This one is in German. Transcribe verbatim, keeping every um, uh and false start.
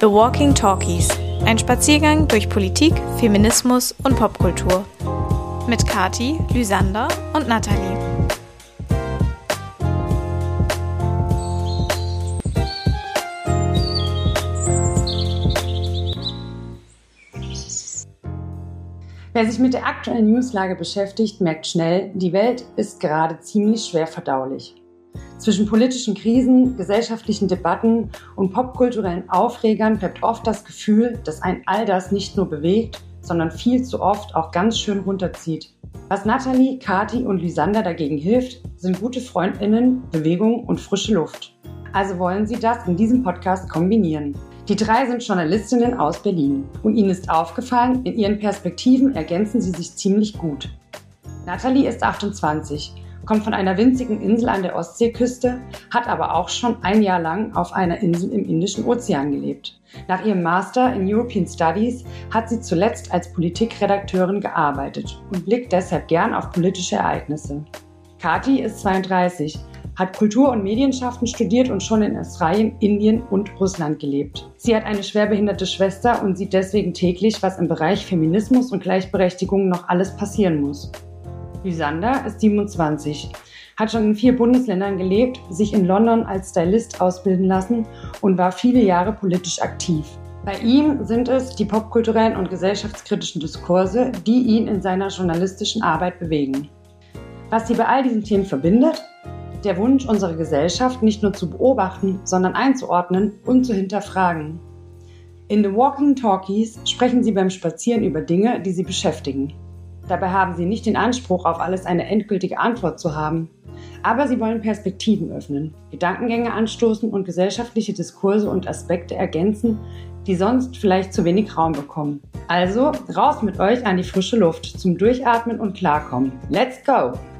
The Walking Talkies, ein Spaziergang durch Politik, Feminismus und Popkultur. Mit Kati, Lysander und Nathalie. Wer sich mit der aktuellen Newslage beschäftigt, merkt schnell, die Welt ist gerade ziemlich schwer verdaulich. Zwischen politischen Krisen, gesellschaftlichen Debatten und popkulturellen Aufregern bleibt oft das Gefühl, dass ein all das nicht nur bewegt, sondern viel zu oft auch ganz schön runterzieht. Was Nathalie, Kati und Lysander dagegen hilft, sind gute FreundInnen, Bewegung und frische Luft. Also wollen sie das in diesem Podcast kombinieren. Die drei sind Journalistinnen aus Berlin und ihnen ist aufgefallen, in ihren Perspektiven ergänzen sie sich ziemlich gut. Nathalie ist achtundzwanzig, kommt von einer winzigen Insel an der Ostseeküste, hat aber auch schon ein Jahr lang auf einer Insel im Indischen Ozean gelebt. Nach ihrem Master in European Studies hat sie zuletzt als Politikredakteurin gearbeitet und blickt deshalb gern auf politische Ereignisse. Kati ist zweiunddreißig, hat Kultur- und Medienschaften studiert und schon in Australien, Indien und Russland gelebt. Sie hat eine schwerbehinderte Schwester und sieht deswegen täglich, was im Bereich Feminismus und Gleichberechtigung noch alles passieren muss. Lysander ist siebenundzwanzig, hat schon in vier Bundesländern gelebt, sich in London als Stylist ausbilden lassen und war viele Jahre politisch aktiv. Bei ihm sind es die popkulturellen und gesellschaftskritischen Diskurse, die ihn in seiner journalistischen Arbeit bewegen. Was sie bei all diesen Themen verbindet? Der Wunsch, unsere Gesellschaft nicht nur zu beobachten, sondern einzuordnen und zu hinterfragen. In The Walking Talkies sprechen sie beim Spazieren über Dinge, die sie beschäftigen. Dabei haben sie nicht den Anspruch, auf alles eine endgültige Antwort zu haben. Aber sie wollen Perspektiven öffnen, Gedankengänge anstoßen und gesellschaftliche Diskurse und Aspekte ergänzen, die sonst vielleicht zu wenig Raum bekommen. Also raus mit euch an die frische Luft zum Durchatmen und Klarkommen. Let's go!